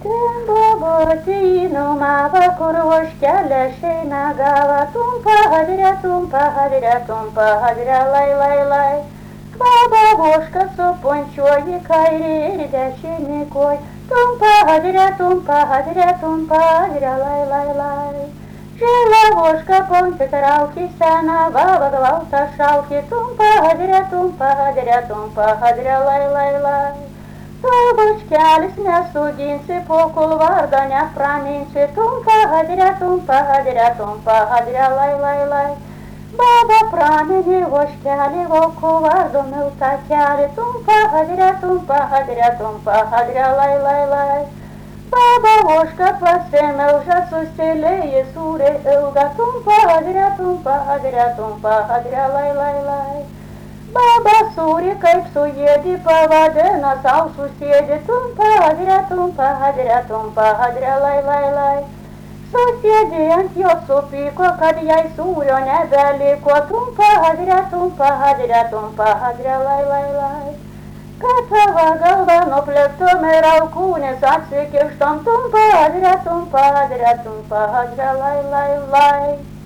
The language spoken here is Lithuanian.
Bobotii numava kur ožkelė šeina gava, tumpa hadria, lai. Kvaba voška supunčiuoji kairį ir dešinį koj, tumpa hadria, lai. Žėlė voška ponti trauki seną, vava gvalta šauki, tumpa hadria, lai. Tol bočkelis nesuginsi, po kol vardą nepraminsi, tumpa hadria, lai. Baba praminė voškelį, voko vardo milta keli, tumpa hadria, lai. Baba voška pasimelža, susilėji sūrė ilga, tumpa hadria, lai. Baba sūri kaip suėdi, pavadina sau susėdi, tumpa hadria, lai. Susėdi ant jo supyko, kad jai sūrio nebeliko, tumpa hadria, lai. Kad tava galva nuplėktum ir alkūnės atsikirštom, tumpa hadria, lai.